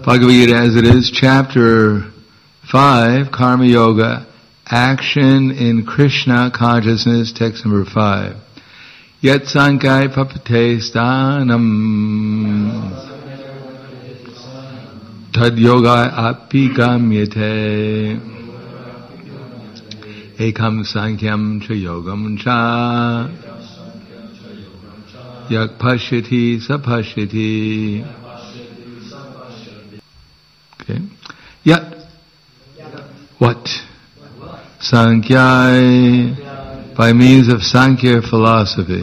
Bhagavad Gita as it is, chapter 5, Karma Yoga, Action in Krishna Consciousness, text number 5. Yat sankai papate stanam tad yoga api gamyate ekam sankyam cha yogam cha yak pashyati sapashyati. Okay. Yat. What? Sankhya, by means of Sankhya philosophy.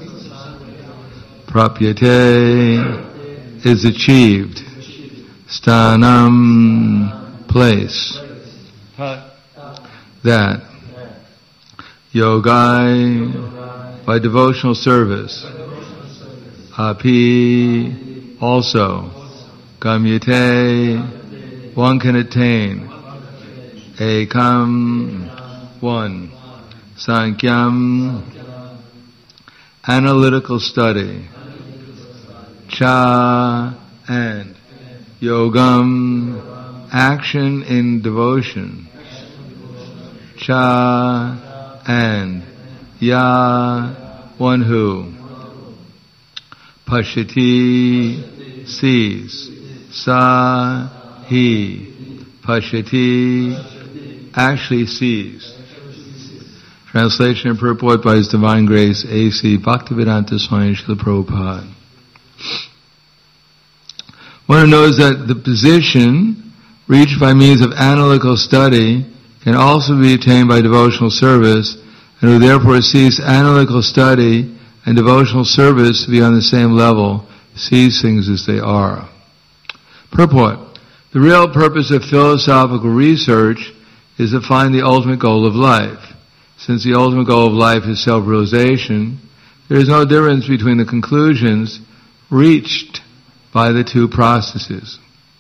Prapyate is achieved. Stanam, place. That. Yogai, by devotional service. Api, also. Gamyate, one can attain. Ekam, one. Sankyam, analytical study. Cha, and. Yogam, action in devotion. Cha, and. Ya, one who. Pashyati, sees. Sa, he. Pashyati, actually sees. Translation and purport by His Divine Grace A.C. Bhaktivedanta Swami Srila Prabhupada. One who knows that the position reached by means of analytical study can also be attained by devotional service, and who therefore sees analytical study and devotional service to be on the same level, sees things as they are. Purport. The real purpose of philosophical research is to find the ultimate goal of life. Since the ultimate goal of life is self-realization, there is no difference between the conclusions reached by the two processes.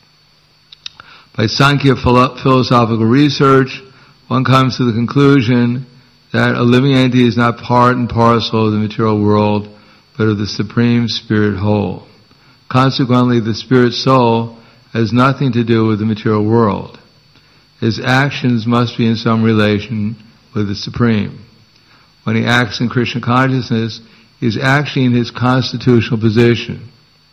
By Sankhya philosophical research, one comes to the conclusion that a living entity is not part and parcel of the material world, but of the Supreme Spirit whole. Consequently, the Spirit soul has nothing to do with the material world. His actions must be in some relation with the Supreme. When he acts in Krishna consciousness, he is actually in his constitutional position.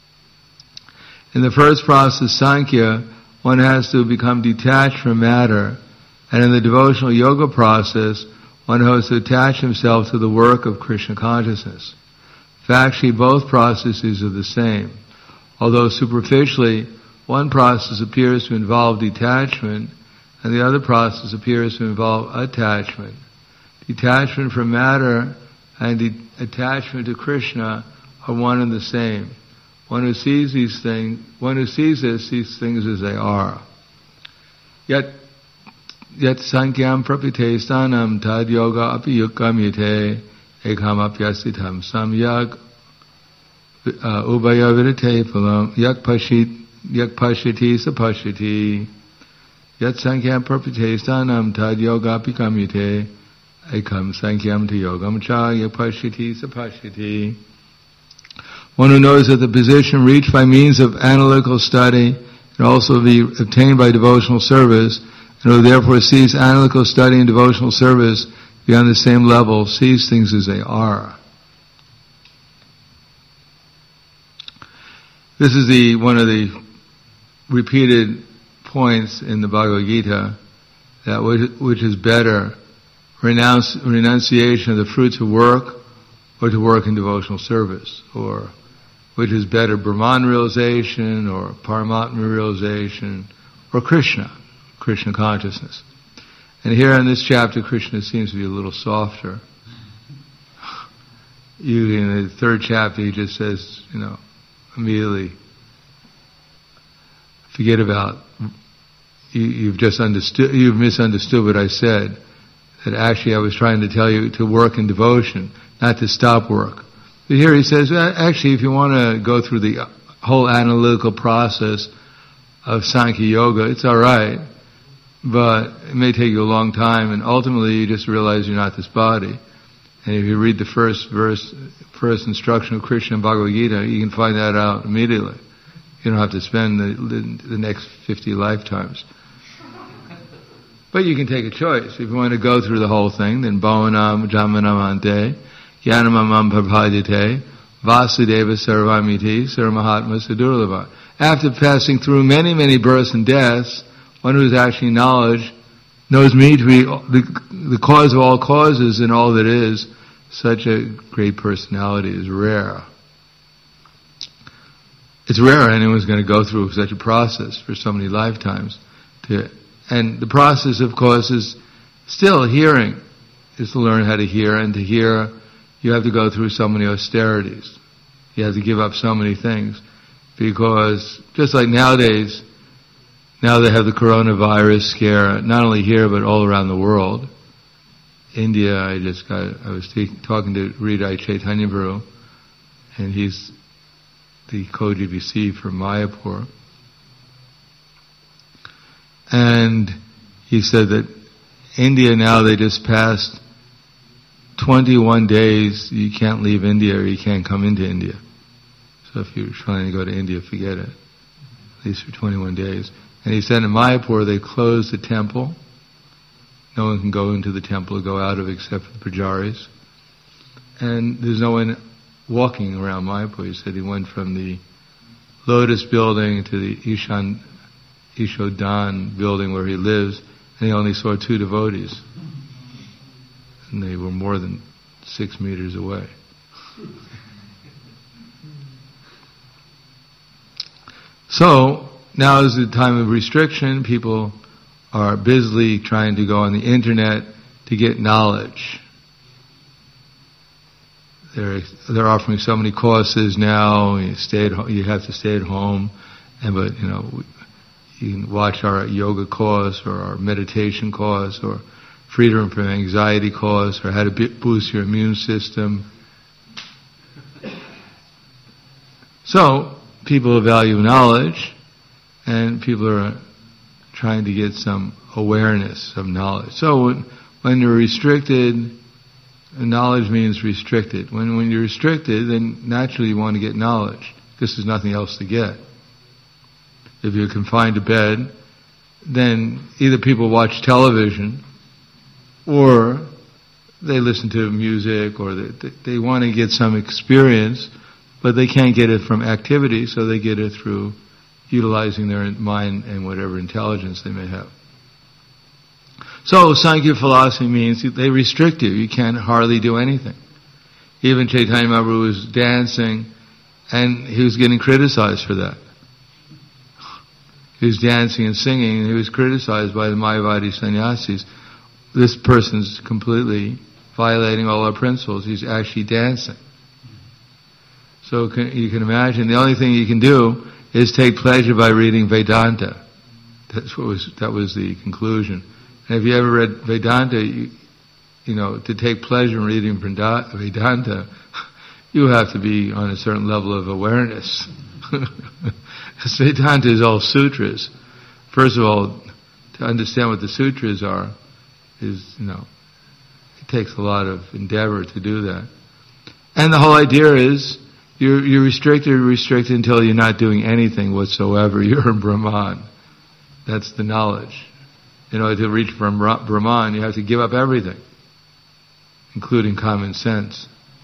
In the first process, Sankhya, one has to become detached from matter, and in the devotional yoga process, one has to attach himself to the work of Krishna consciousness. Factually, both processes are the same. Although superficially, one process appears to involve detachment, and the other process appears to involve attachment. Detachment from matter and attachment to Krishna are one and the same. One who sees these things, sees things as they are. Yet sankyam prapite stanam tad yoga api yukamyate ekam apyasitam samyak ubaya vidate phalam yak pashyati sapashyati. Yat sankyam prapite stanam tad yoga api kamyate ekam sankyam to yogam cha yak pashyati sapashyati. One who knows that the position reached by means of analytical study can also be obtained by devotional service, and who therefore sees analytical study and devotional service be on the same level, sees things as they are. This is one of the repeated points in the Bhagavad Gita, that which is better, renunciation of the fruits of work, or to work in devotional service, or which is better, Brahman realization, or Paramatma realization, or Krishna consciousness. And here in this chapter, Krishna seems to be a little softer. Usually in the third chapter, he just says, immediately, forget about, you've misunderstood what I said, that actually I was trying to tell you to work in devotion, not to stop work. But here he says, actually, if you want to go through the whole analytical process of Sankhya Yoga, it's alright, but it may take you a long time, and ultimately you just realize you're not this body. And if you read the first instruction of Krishna in Bhagavad Gita, you can find that out immediately. You don't have to spend the next 50 lifetimes. But you can take a choice. If you want to go through the whole thing, then Bhavanam Jamanamante, Jnanamamam Prabhadite, Vasudeva Sarvamiti, Sarvamahatma Sadurlava. After passing through many, many births and deaths, one who is actually knowledge knows me to be the cause of all causes and all that is. Such a great personality is rare. It's rare anyone's going to go through such a process for so many lifetimes. And the process, of course, is still hearing, is to learn how to hear, and to hear you have to go through so many austerities. You have to give up so many things. Because just like nowadays, now they have the coronavirus scare, not only here but all around the world. India, I was talking to Hridaya Chaitanya Prabhu, and he's the co-GBC for Mayapur. And he said that India now, they just passed 21 days, you can't leave India or you can't come into India. So if you're trying to go to India, forget it. At least for 21 days. And he said in Mayapur they closed the temple. No one can go into the temple, go out of it except for the pujaris. And there's no one walking around Mayapur. He said he went from the Lotus building to the Ishodan building where he lives, and he only saw 2 devotees. And they were more than 6 meters away. So, now is the time of restriction. People are busily trying to go on the internet to get knowledge. They're offering so many courses now. You have to stay at home, but you can watch our yoga course or our meditation course or freedom from anxiety course or how to boost your immune system. So people value knowledge, and people are trying to get some awareness of knowledge. So when you're restricted, knowledge means restricted. When you're restricted, then naturally you want to get knowledge, because there's nothing else to get. If you're confined to bed, then either people watch television, or they listen to music, or they want to get some experience, but they can't get it from activity, so they get it through utilizing their mind and whatever intelligence they may have. So Sankhya philosophy means they restrict you. You can't hardly do anything. Even Chaitanya Mahaprabhu was dancing, and he was getting criticized for that. He was dancing and singing, and he was criticized by the Mayavadi sannyasis. This person's completely violating all our principles. He's actually dancing. So you can imagine the only thing you can do is take pleasure by reading Vedanta. That was the conclusion. And if you ever read Vedanta, to take pleasure in reading Vedanta, you have to be on a certain level of awareness. Vedanta is all sutras. First of all, to understand what the sutras are is, it takes a lot of endeavor to do that. And the whole idea is, you're restricted until you're not doing anything whatsoever. You're in Brahman. That's the knowledge. To reach Brahman, you have to give up everything, including common sense.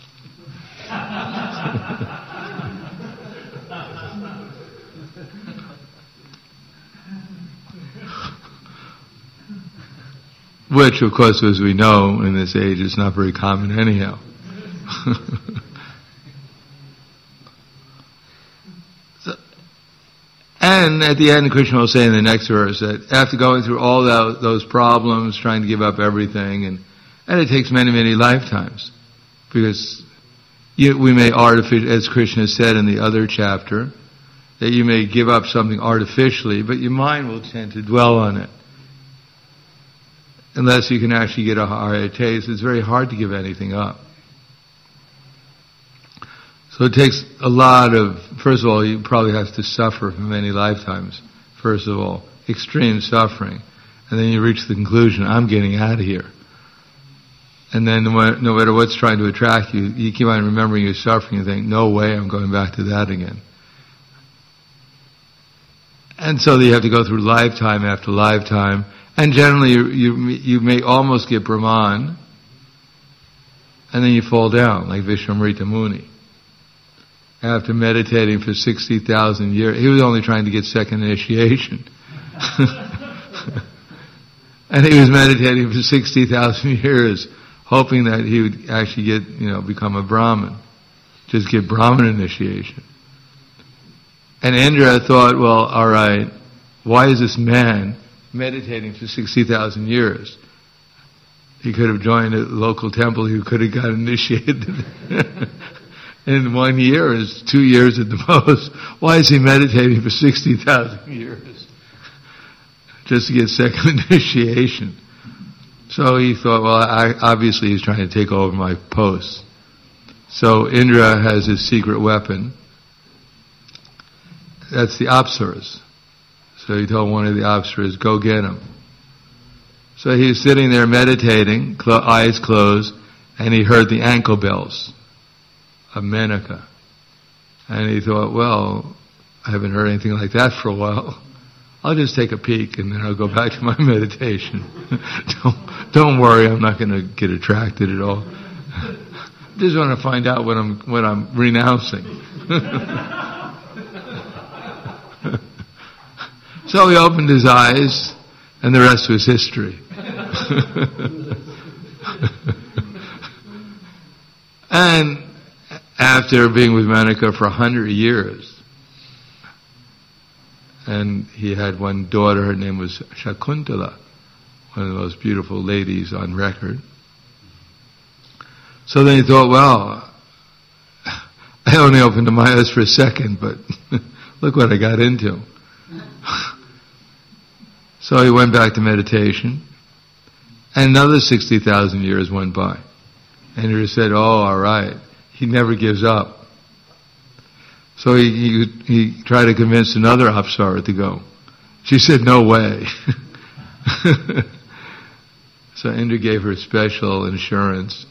Which, of course, as we know in this age, is not very common anyhow. And at the end, Krishna will say in the next verse that after going through all those problems, trying to give up everything, and it takes many, many lifetimes, because we may as Krishna said in the other chapter, that you may give up something artificially, but your mind will tend to dwell on it. Unless you can actually get a higher taste, it's very hard to give anything up. So it takes a lot of, first of all, you probably have to suffer for many lifetimes. First of all, extreme suffering. And then you reach the conclusion, I'm getting out of here. And then no matter what's trying to attract you, you keep on remembering your suffering and think, no way, I'm going back to that again. And so you have to go through lifetime after lifetime. And generally you may almost get Brahman, and then you fall down, like Vishwamrita Muni. After meditating for 60,000 years, he was only trying to get second initiation. And he was meditating for 60,000 years, hoping that he would actually get, become a Brahmin. Just get Brahmin initiation. And Indra thought, well, alright, why is this man meditating for 60,000 years? He could have joined a local temple, he could have got initiated in 1 year, or 2 years at the most. Why is he meditating for 60,000 years? Just to get second initiation. So he thought, well, obviously he's trying to take over my post. So Indra has his secret weapon. That's the Apsaras. So he told one of the Apsaras, go get him. So he was sitting there meditating, eyes closed, and he heard the ankle bells of Menaka. And he thought, well, I haven't heard anything like that for a while. I'll just take a peek and then I'll go back to my meditation. Don't worry, I'm not going to get attracted at all. I just want to find out what I'm renouncing. So he opened his eyes, and the rest was history. And after being with Menaka for 100 years, and he had one daughter, her name was Shakuntala, one of the most beautiful ladies on record. So then he thought, well, I only opened my eyes for a second, but look what I got into. So he went back to meditation, and another 60,000 years went by. And he said, oh, all right. He never gives up. So he tried to convince another Apsara to go. She said, no way. So Indra gave her special insurance,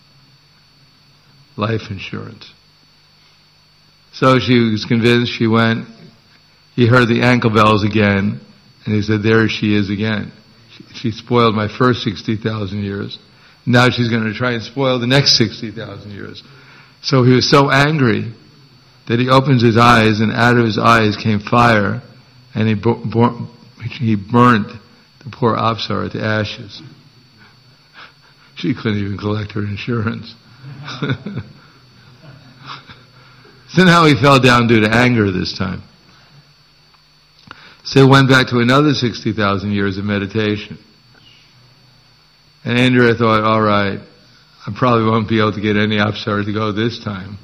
life insurance. So she was convinced, she went, he heard the ankle bells again, and he said, there she is again. She spoiled my first 60,000 years. Now she's going to try and spoil the next 60,000 years. So he was so angry that he opens his eyes, and out of his eyes came fire, and he burnt the poor Apsara to ashes. She couldn't even collect her insurance. So now he fell down due to anger this time. So he went back to another 60,000 years of meditation. And Indra thought, all right, I probably won't be able to get any Apsara to go this time.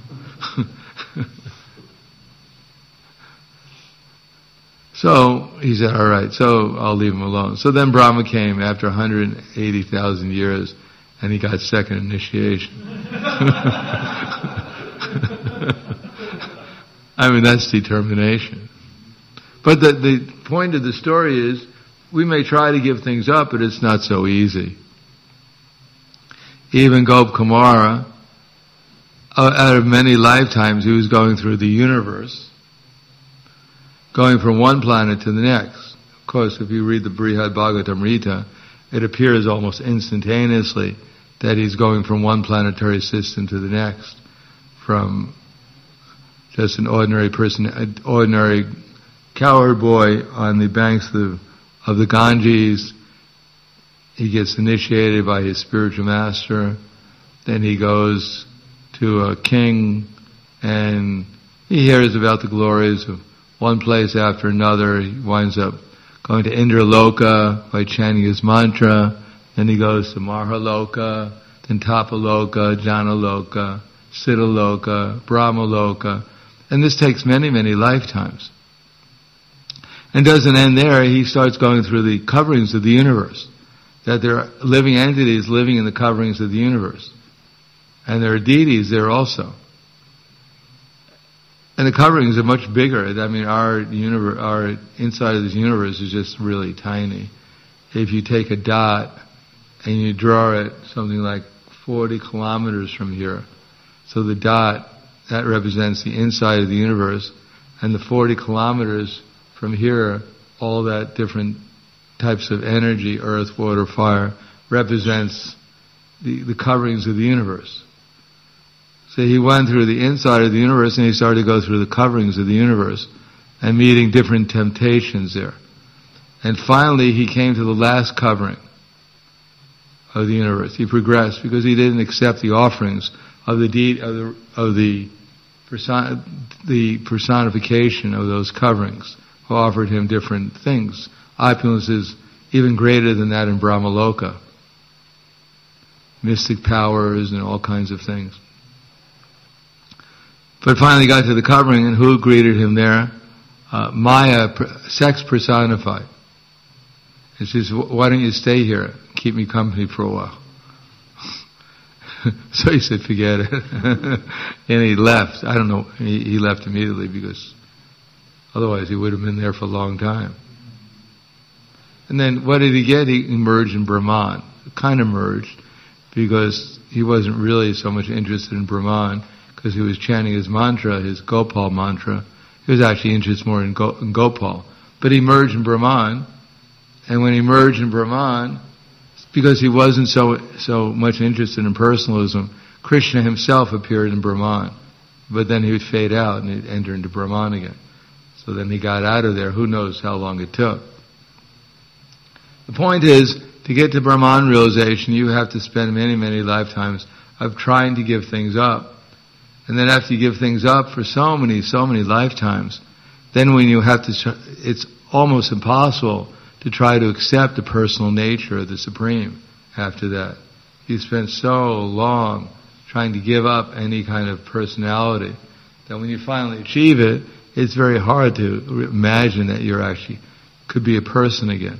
So he said, all right, so I'll leave him alone. So then Brahma came after 180,000 years, and he got second initiation. I mean, that's determination. But the point of the story is, we may try to give things up, but it's not so easy. Even Gop Kumara, out of many lifetimes, he was going through the universe, going from one planet to the next. Of course, if you read the Brihad Bhagavatamrita, it appears almost instantaneously that he's going from one planetary system to the next, from just an ordinary person, an ordinary cowherd boy on the banks of the Ganges. He gets initiated by his spiritual master. Then he goes to a king, and he hears about the glories of one place after another. He winds up going to Indraloka by chanting his mantra. Then he goes to Mahaloka, then Tapaloka, Janaloka, Siddhaloka, Brahmaloka. And this takes many, many lifetimes. And doesn't end there. He starts going through the coverings of the universe. That there are living entities living in the coverings of the universe. And there are deities there also. And the coverings are much bigger. I mean, our inside of this universe is just really tiny. If you take a dot and you draw it something like 40 kilometers from here, so the dot, that represents the inside of the universe, and the 40 kilometers from here, all that different types of energy, earth, water, fire, represents the coverings of the universe. So he went through the inside of the universe and he started to go through the coverings of the universe and meeting different temptations there. And finally he came to the last covering of the universe. He progressed because he didn't accept the offerings of the personification of those coverings, who offered him different things, opulences even greater than that in Brahmaloka, mystic powers and all kinds of things. But finally got to the covering, and who greeted him there? Maya, sex personified. And she says, why don't you stay here, keep me company for a while? So he said, forget it. And he left. I don't know, he left immediately because otherwise he would have been there for a long time. And then what did he get? He emerged in Brahman. Kind of merged because he wasn't really so much interested in Brahman because he was chanting his mantra, his Gopal mantra. He was actually interested more in Gopal. But he merged in Brahman, and when he merged in Brahman, because he wasn't so much interested in personalism, Krishna himself appeared in Brahman. But then he would fade out and he'd enter into Brahman again. So then he got out of there. Who knows how long it took. The point is, to get to Brahman realization, you have to spend many, many lifetimes of trying to give things up. And then after you give things up for so many lifetimes, then when you have to, it's almost impossible to try to accept the personal nature of the Supreme after that. You spend so long trying to give up any kind of personality that when you finally achieve it, it's very hard to imagine that you're actually could be a person again.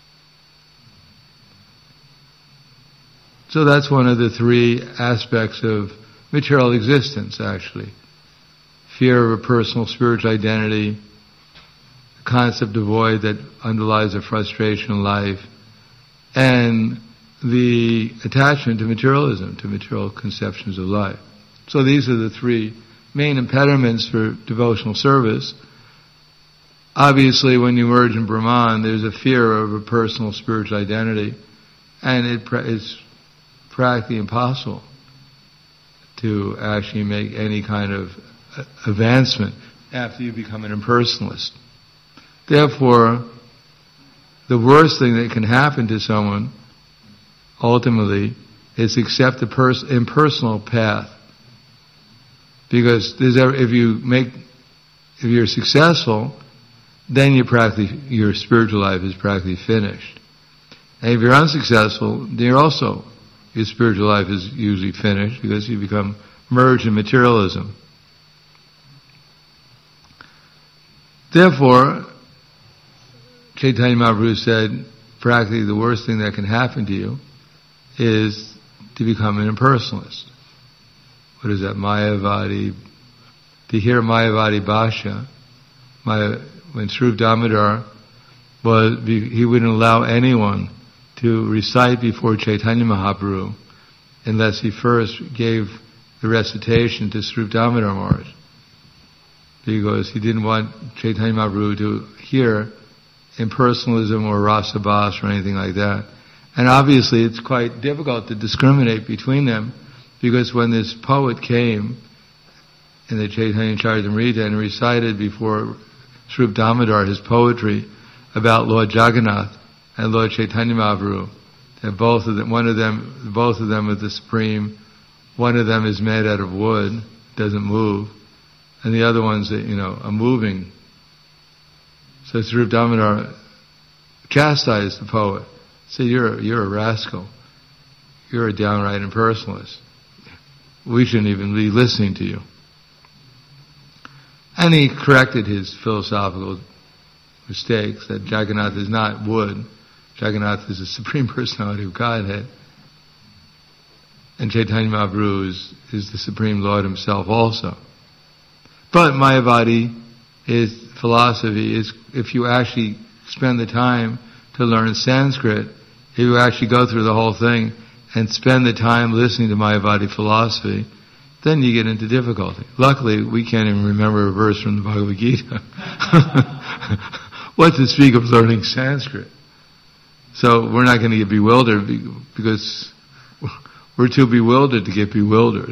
So that's one of the three aspects of material existence, actually. Fear of a personal spiritual identity, the concept of void that underlies a frustration in life, and the attachment to materialism, to material conceptions of life. So these are the three main impediments for devotional service. Obviously, when you merge in Brahman, there's a fear of a personal spiritual identity, and it's practically impossible to actually make any kind of advancement after you become an impersonalist. Therefore, the worst thing that can happen to someone, ultimately, is accept the impersonal path. Because if you're successful, then your spiritual life is practically finished. And if you're unsuccessful, then your spiritual life is usually finished because you become merged in materialism. Therefore, Chaitanya Mahaprabhu said, practically the worst thing that can happen to you is to become an impersonalist. What is that? Mayavadi. To hear Mayavadi Bhasha, when Swarup Damodar he wouldn't allow anyone to recite before Chaitanya Mahaprabhu unless he first gave the recitation to Swarup Damodar Maharaj. Because he didn't want Chaitanya Mahaprabhu to hear impersonalism or rasabhas or anything like that. And obviously it's quite difficult to discriminate between them, because when this poet came in the Chaitanya Charitamrita and recited before Swarup Damodar his poetry about Lord Jagannath and Lord Chaitanya Mahaprabhu, that both of them are the Supreme, one of them is made out of wood, doesn't move, and the other one's are moving. So Swarup Damodar chastised the poet. Said, you're a rascal. You're a downright impersonalist. We shouldn't even be listening to you. And he corrected his philosophical mistakes, that Jagannath is not wood. Jagannath is the Supreme Personality of Godhead. And Chaitanya Mahaprabhu is the Supreme Lord himself also. But Mayavadi, his philosophy is, if you actually spend the time to learn Sanskrit, if you actually go through the whole thing and spend the time listening to Mayavadi philosophy, then you get into difficulty. Luckily, we can't even remember a verse from the Bhagavad Gita. What to speak of learning Sanskrit? So we're not going to get bewildered because we're too bewildered to get bewildered.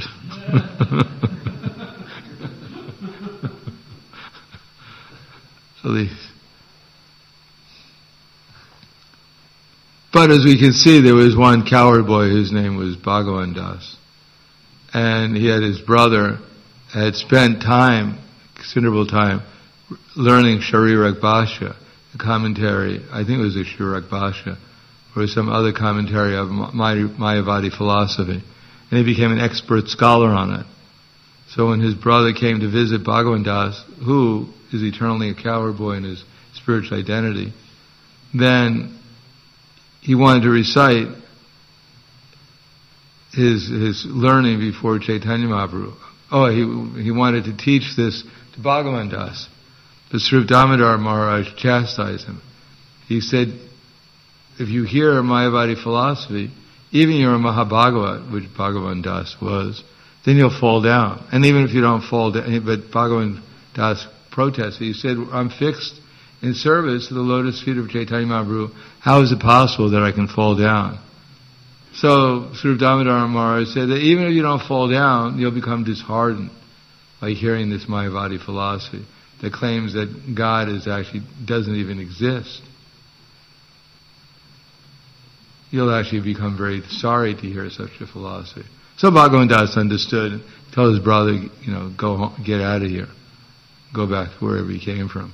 But as we can see, there was one coward boy whose name was Bhagavan Das. And he had his brother had spent considerable time, learning Sharirak Bhasha, the commentary, I think it was the Sharirak Bhasha, or some other commentary of Mayavadi philosophy. And he became an expert scholar on it. So when his brother came to visit Bhagavan Das, who is eternally a coward boy in his spiritual identity, then he wanted to recite his learning before Chaitanya Mahaprabhu. Oh, he wanted to teach this to Bhagavan Das. But Sri Damodar Maharaj chastised him. He said, if you hear Mayavadi philosophy, even you're a Mahabhagavat, which Bhagavan Das was, then you'll fall down. And even if you don't fall down, but Bhagavan Das protested. He said, I'm fixed in service to the lotus feet of Chaitanya Mahaprabhu. How is it possible that I can fall down? So Sri Damodar Maharaj said that even if you don't fall down, you'll become disheartened by hearing this Mayavadi philosophy that claims that God doesn't even exist. You'll actually become very sorry to hear such a philosophy. So Bhagavan Das understood and told his brother, go home, get out of here. Go back to wherever he came from.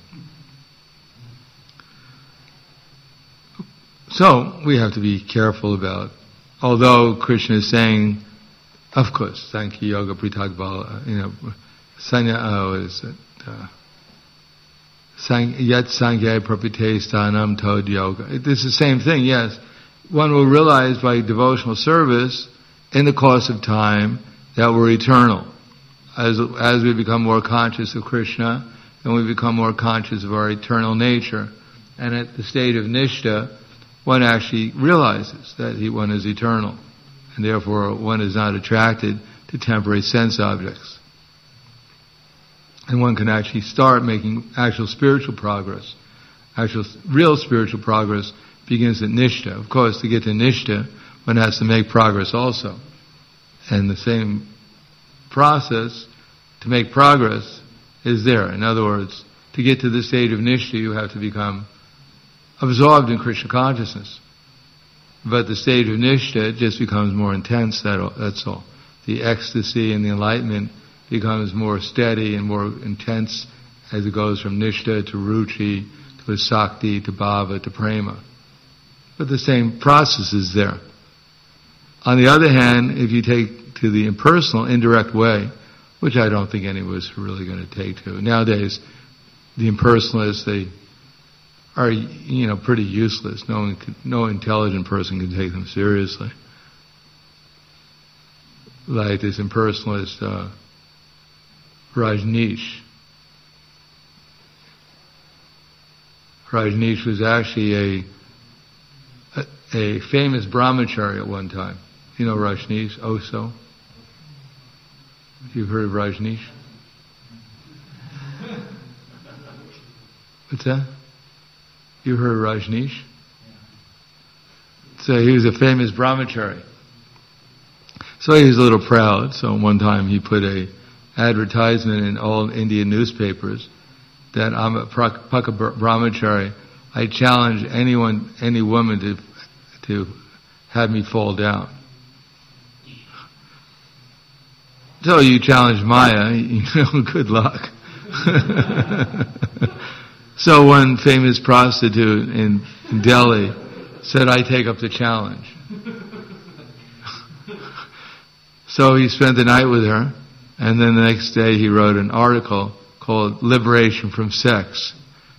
So we have to be careful about, although Krishna is saying, of course, Sankhya Yoga Pritag Bala, Yat Sankhya Prapite Sthanam Tod Yoga. This is the same thing, yes. One will realize by devotional service in the course of time that we're eternal. As we become more conscious of Krishna, then we become more conscious of our eternal nature. And at the state of Nishtha, one actually realizes that one is eternal. And therefore one is not attracted to temporary sense objects. And one can actually start making actual spiritual progress. Actual, real spiritual progress begins at Nishtha. Of course, to get to Nishtha, one has to make progress also. And the same process to make progress is there. In other words, to get to the state of Nishtha, you have to become absorbed in Krishna consciousness. But the state of Nishtha just becomes more intense, that's all. The ecstasy and the enlightenment becomes more steady and more intense as it goes from Nishtha to Ruchi, to Sakti, to Bhava, to Prema. But the same process is there. On the other hand, if you take to the impersonal, indirect way, which I don't think any of us are really going to take to. Nowadays, the impersonalists, they are, pretty useless. No intelligent person can take them seriously. Like this impersonalist, Rajneesh. Rajneesh was actually a famous brahmachari at one time. You know Rajneesh, Oso? You've heard of Rajneesh? What's that? You heard of Rajneesh? So he was a famous brahmachari. So he was a little proud. So one time he put a advertisement in all Indian newspapers that I'm a Paka brahmachari. I challenge any woman to have me fall down. So you challenge Maya, good luck. So one famous prostitute in Delhi said, I take up the challenge. So he spent the night with her, and then the next day he wrote an article called Liberation from Sex.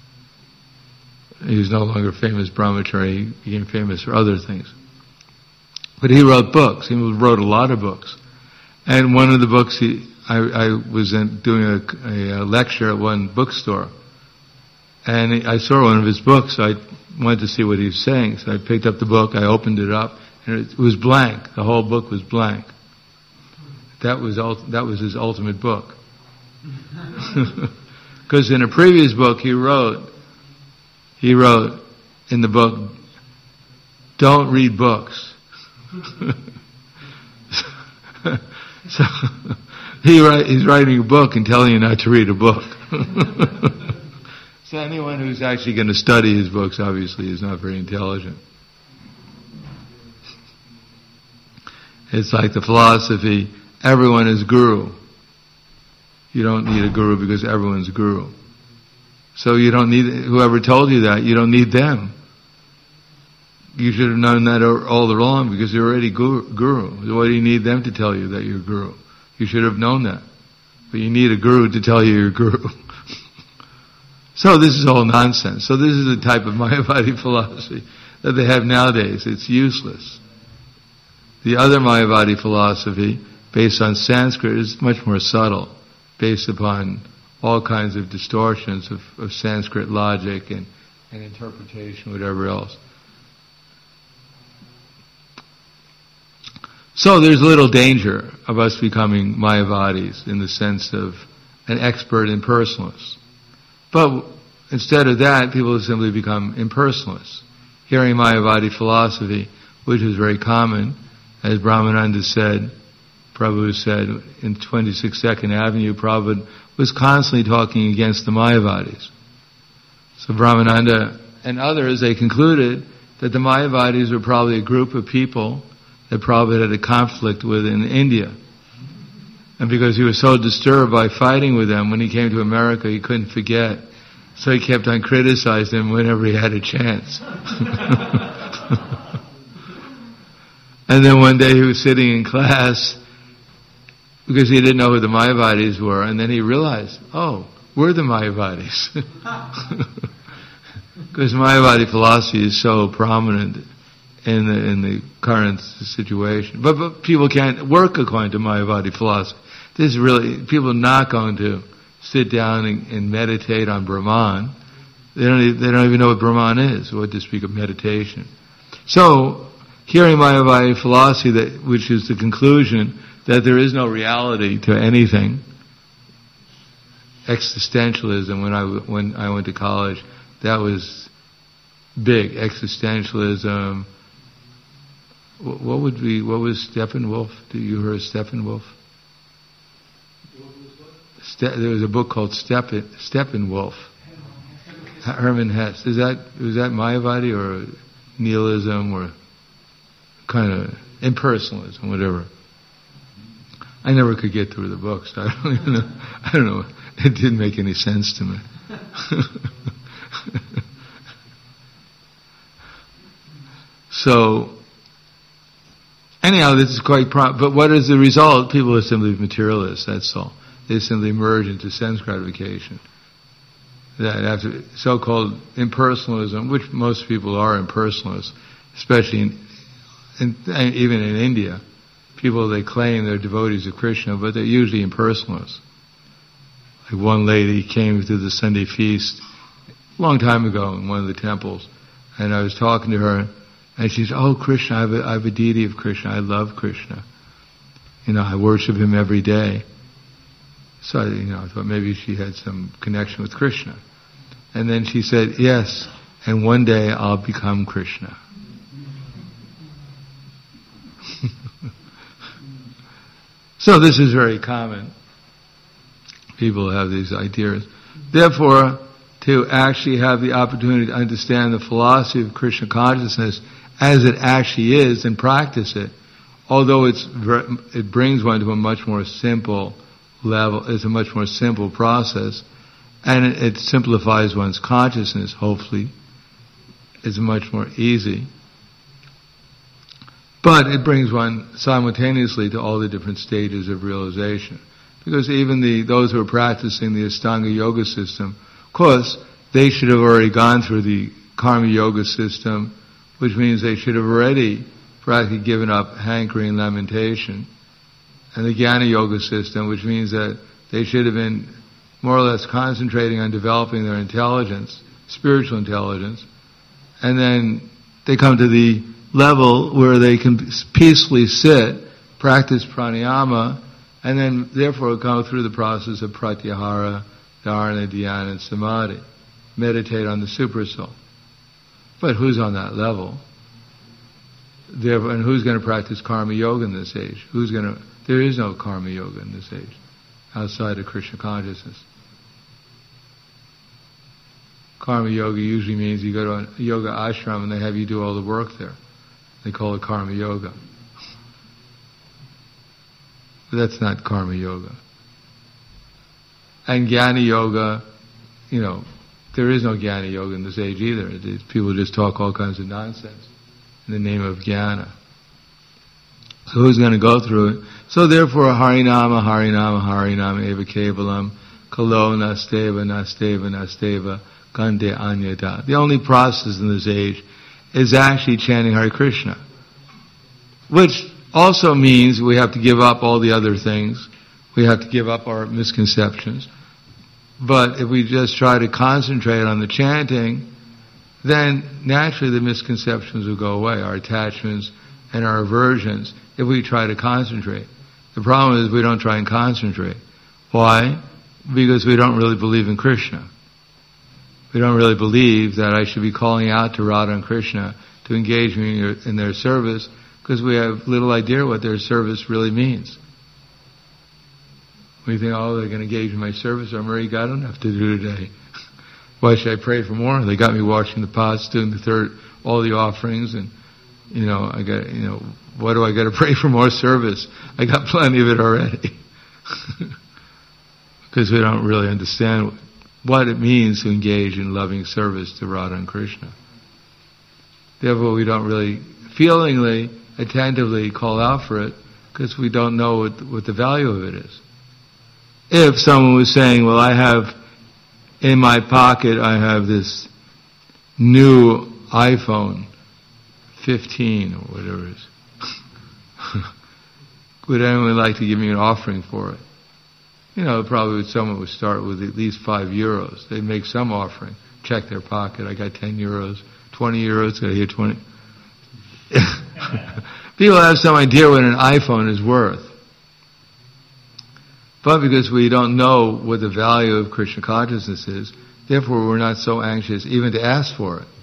He was no longer famous brahmachari, he became famous for other things. But he wrote books, he wrote a lot of books. And one of the books, I was doing a lecture at one bookstore, and I saw one of his books, so I wanted to see what he was saying. So I picked up the book, I opened it up, and it was blank. The whole book was blank. That was his ultimate book. Because in a previous book he wrote he wrote in the book, "Don't read books." So he's writing a book and telling you not to read a book. So anyone who's actually going to study his books obviously is not very intelligent. It's like the philosophy, everyone is guru. You don't need a guru because everyone's guru. So you don't need, whoever told you that, you don't need them. You should have known that all along because you're already guru. Why do you need them to tell you that you're guru? You should have known that. But you need a guru to tell you you're guru. So this is all nonsense. So this is the type of Mayavadi philosophy that they have nowadays. It's useless. The other Mayavadi philosophy, based on Sanskrit, is much more subtle, based upon all kinds of distortions of Sanskrit logic and interpretation, whatever else. So there's little danger of us becoming Mayavadis in the sense of an expert impersonalist. But instead of that, people simply become impersonalists. Hearing Mayavadi philosophy, which is very common, as Brahmananda said, Prabhu said, in 26 Second Avenue, Prabhupada was constantly talking against the Mayavadis. So Brahmananda and others, they concluded that the Mayavadis were probably a group of people that Prabhupada had a conflict with in India. And because he was so disturbed by fighting with them, when he came to America, he couldn't forget. So he kept on criticizing them whenever he had a chance. And then one day he was sitting in class, because he didn't know who the Mayavadis were, and then he realized, oh, we're the Mayavadis. Because Mayavadi philosophy is so prominent in the current situation. But people can't work according to Mayavadi philosophy. This is really, people are not going to sit down and meditate on Brahman. They don't even know what Brahman is, what to speak of meditation. So, hearing Mayavadi philosophy, which is the conclusion that there is no reality to anything, existentialism, when I went to college, that was big. Existentialism. What was Steppenwolf? You heard of Steppenwolf? There was a book called Steppenwolf. Hermann Hesse. Was that Mayavadi or nihilism or kind of impersonalism, whatever? I never could get through the books. I don't know. It didn't make any sense to me. So, anyhow, this is quite but what is the result? People are simply materialists, that's all. They simply merge into sense gratification. That after so-called impersonalism, which most people are impersonalists, especially even in India, people, they claim they're devotees of Krishna, but they're usually impersonalists. Like one lady came to the Sunday feast a long time ago in one of the temples, and I was talking to her, and she said, "Oh, Krishna, I have a deity of Krishna. I love Krishna. I worship him every day." So, I thought maybe she had some connection with Krishna. And then she said, "Yes, and one day I'll become Krishna." So this is very common. People have these ideas. Therefore, to actually have the opportunity to understand the philosophy of Krishna consciousness as it actually is and practice it, although it brings one to a much more simple level, it's a much more simple process, and it simplifies one's consciousness, hopefully. It's much more easy. But it brings one simultaneously to all the different stages of realization. Because even those who are practicing the Ashtanga Yoga system, of course, they should have already gone through the Karma Yoga system, which means they should have already practically given up hankering and lamentation. And the Jnana Yoga system, which means that they should have been more or less concentrating on developing their intelligence, spiritual intelligence, and then they come to the level where they can peacefully sit, practice pranayama, and then therefore go through the process of pratyahara, dharana, dhyana, and samadhi. Meditate on the supersoul. But who's on that level? Therefore, and who's going to practice karma yoga in this age? There is no karma yoga in this age, outside of Krishna consciousness. Karma yoga usually means you go to a yoga ashram and they have you do all the work there. They call it karma yoga. But that's not karma yoga. And jnana yoga, there is no jnana yoga in this age either. People just talk all kinds of nonsense in the name of jnana. So who's going to go through it? So therefore, Harinama, Harinama, Harinama, Eva Kevalam, Kalo Nasteva, Nasteva, Nasteva, Gande Anyata. The only process in this age is actually chanting Hare Krishna. Which also means we have to give up all the other things. We have to give up our misconceptions. But if we just try to concentrate on the chanting, then naturally the misconceptions will go away, our attachments and our aversions, if we try to concentrate. The problem is we don't try and concentrate. Why? Because we don't really believe in Krishna. We don't really believe that I should be calling out to Radha and Krishna to engage me in their service, because we have little idea what their service really means. We think, they're going to engage in my service. I've already got enough to do today. Why should I pray for more? They got me washing the pots, doing all the offerings, and I got, what do I got to pray for more service? I got plenty of it already. Because we don't really understand what it means to engage in loving service to Radha and Krishna. Therefore, we don't really feelingly, attentively call out for it, because we don't know what the value of it is. If someone was saying, well, I have in my pocket, I have this new iPhone 15 or whatever it is. Would anyone like to give me an offering for it? Probably someone would start with at least €5. They'd make some offering, check their pocket. I got €10, 20 euros, got here 20. People have some idea what an iPhone is worth. But because we don't know what the value of Krishna consciousness is, therefore we're not so anxious even to ask for it.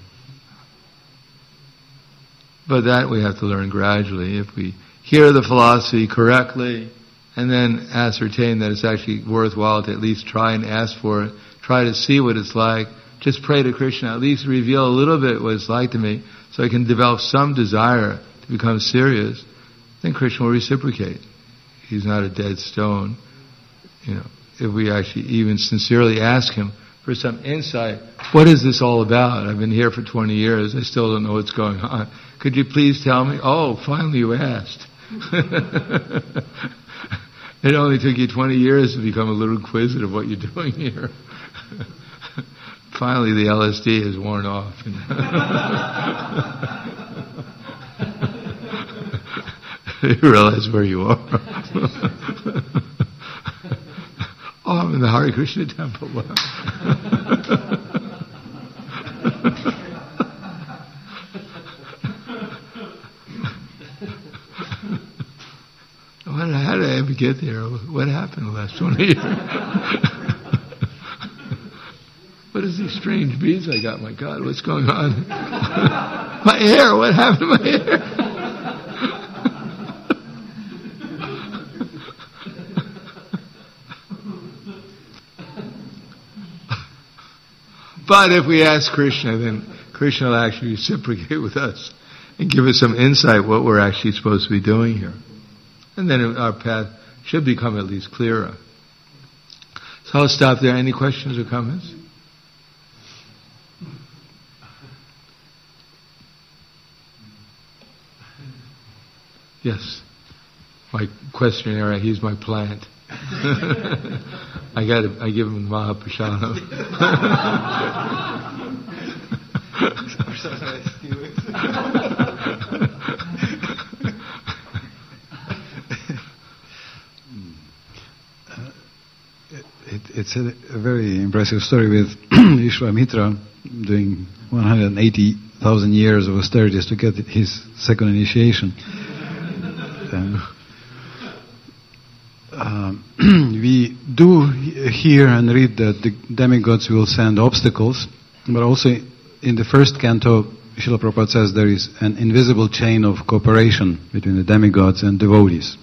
But that we have to learn gradually. If we hear the philosophy correctly, and then ascertain that it's actually worthwhile to at least try and ask for it, try to see what it's like, just pray to Krishna, at least reveal a little bit what it's like to me, so I can develop some desire to become serious, then Krishna will reciprocate. He's not a dead stone. If we actually even sincerely ask him for some insight, what is this all about? I've been here for 20 years, I still don't know what's going on. Could you please tell me? Oh, finally you asked. It only took you 20 years to become a little inquisitive of what you're doing here. Finally the LSD has worn off. You realize where you are. I'm in the Hare Krishna temple. How did I ever get there? What happened the last 20 years? What is these strange beads I got? My God, what's going on? My hair, what happened to my hair? But if we ask Krishna, then Krishna will actually reciprocate with us and give us some insight what we're actually supposed to be doing here. And then our path should become at least clearer. So I'll stop there. Any questions or comments? Yes. My questionnaire, he's my plant. I give him Mahaprasada. It's a very impressive story with Vishwamitra doing 180,000 years of austerities to get his second initiation. We do hear and read that the demigods will send obstacles, but also in the first canto Srila Prabhupada says there is an invisible chain of cooperation between the demigods and devotees.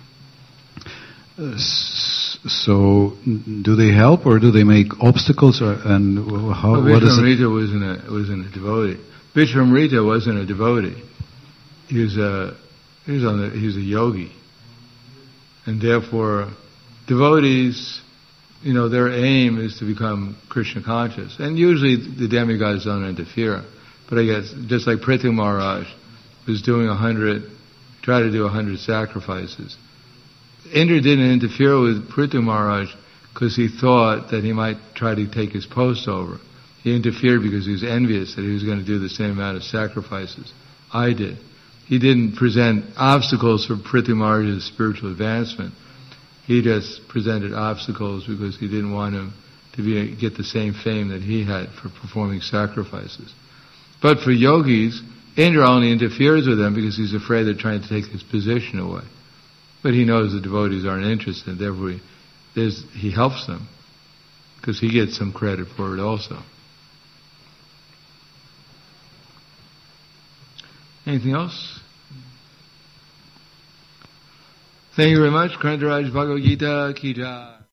So, do they help or do they make obstacles? And how? Well, Vishwamrita wasn't a devotee. Vishwamrita wasn't a devotee. He was a yogi, and therefore, devotees, their aim is to become Krishna conscious, and usually the demigods don't interfere. But I guess just like Prithu Maharaj was doing tried to do 100 sacrifices. Indra didn't interfere with Prithu Maharaj because he thought that he might try to take his post over. He interfered because he was envious that he was going to do the same amount of sacrifices I did. He didn't present obstacles for Prithu Maharaj's spiritual advancement. He just presented obstacles because he didn't want him to get the same fame that he had for performing sacrifices. But for yogis, Indra only interferes with them because he's afraid they're trying to take his position away. But he knows the devotees aren't interested, therefore he helps them, because he gets some credit for it also. Anything else? Thank you very much. Krantaraj Bhagavad Gita Ki Jai.